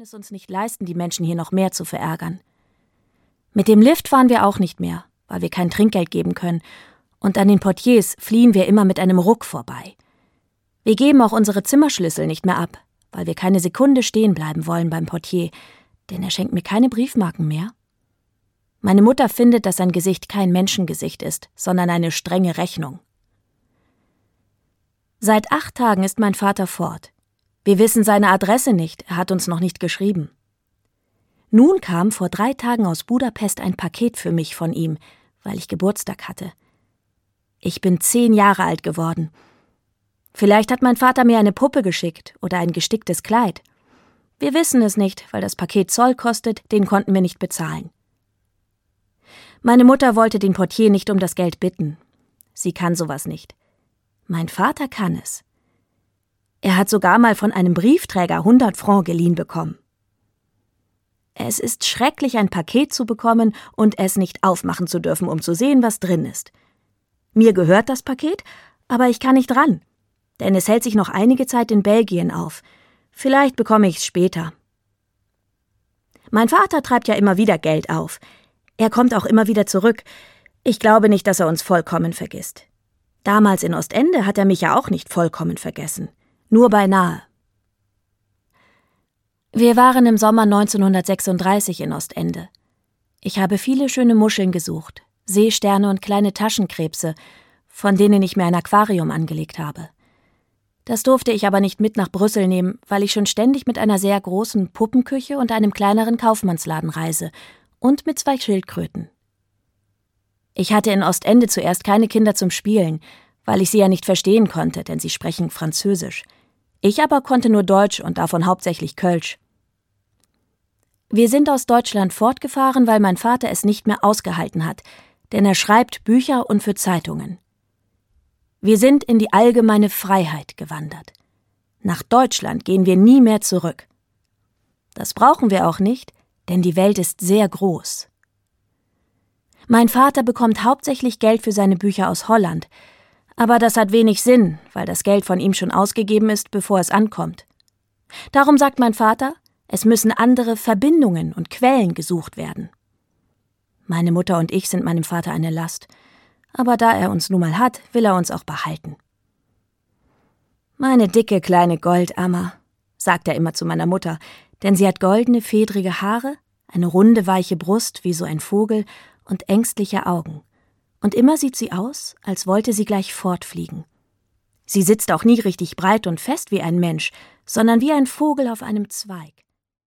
können es uns nicht leisten, die Menschen hier noch mehr zu verärgern. Mit dem Lift fahren wir auch nicht mehr, weil wir kein Trinkgeld geben können. Und an den Portiers fliehen wir immer mit einem Ruck vorbei. Wir geben auch unsere Zimmerschlüssel nicht mehr ab, weil wir keine Sekunde stehen bleiben wollen beim Portier, denn er schenkt mir keine Briefmarken mehr. Meine Mutter findet, dass sein Gesicht kein Menschengesicht ist, sondern eine strenge Rechnung. Seit 8 Tagen ist mein Vater fort. Wir wissen seine Adresse nicht, er hat uns noch nicht geschrieben. Nun kam vor 3 Tagen aus Budapest ein Paket für mich von ihm, weil ich Geburtstag hatte. Ich bin 10 Jahre alt geworden. Vielleicht hat mein Vater mir eine Puppe geschickt oder ein gesticktes Kleid. Wir wissen es nicht, weil das Paket Zoll kostet, den konnten wir nicht bezahlen. Meine Mutter wollte den Portier nicht um das Geld bitten. Sie kann sowas nicht. Mein Vater kann es. Er hat sogar mal von einem Briefträger 100 Francs geliehen bekommen. Es ist schrecklich, ein Paket zu bekommen und es nicht aufmachen zu dürfen, um zu sehen, was drin ist. Mir gehört das Paket, aber ich kann nicht ran, denn es hält sich noch einige Zeit in Belgien auf. Vielleicht bekomme ich es später. Mein Vater treibt ja immer wieder Geld auf. Er kommt auch immer wieder zurück. Ich glaube nicht, dass er uns vollkommen vergisst. Damals in Ostende hat er mich ja auch nicht vollkommen vergessen. Nur beinahe. Wir waren im Sommer 1936 in Ostende. Ich habe viele schöne Muscheln gesucht, Seesterne und kleine Taschenkrebse, von denen ich mir ein Aquarium angelegt habe. Das durfte ich aber nicht mit nach Brüssel nehmen, weil ich schon ständig mit einer sehr großen Puppenküche und einem kleineren Kaufmannsladen reise und mit 2 Schildkröten. Ich hatte in Ostende zuerst keine Kinder zum Spielen, weil ich sie ja nicht verstehen konnte, denn sie sprechen Französisch. Ich aber konnte nur Deutsch und davon hauptsächlich Kölsch. Wir sind aus Deutschland fortgefahren, weil mein Vater es nicht mehr ausgehalten hat, denn er schreibt Bücher und für Zeitungen. Wir sind in die allgemeine Freiheit gewandert. Nach Deutschland gehen wir nie mehr zurück. Das brauchen wir auch nicht, denn die Welt ist sehr groß. Mein Vater bekommt hauptsächlich Geld für seine Bücher aus Holland, aber das hat wenig Sinn, weil das Geld von ihm schon ausgegeben ist, bevor es ankommt. Darum sagt mein Vater, es müssen andere Verbindungen und Quellen gesucht werden. Meine Mutter und ich sind meinem Vater eine Last, aber da er uns nun mal hat, will er uns auch behalten. »Meine dicke kleine Goldammer«, sagt er immer zu meiner Mutter, denn sie hat goldene, fedrige Haare, eine runde, weiche Brust wie so ein Vogel und ängstliche Augen. Und immer sieht sie aus, als wollte sie gleich fortfliegen. Sie sitzt auch nie richtig breit und fest wie ein Mensch, sondern wie ein Vogel auf einem Zweig.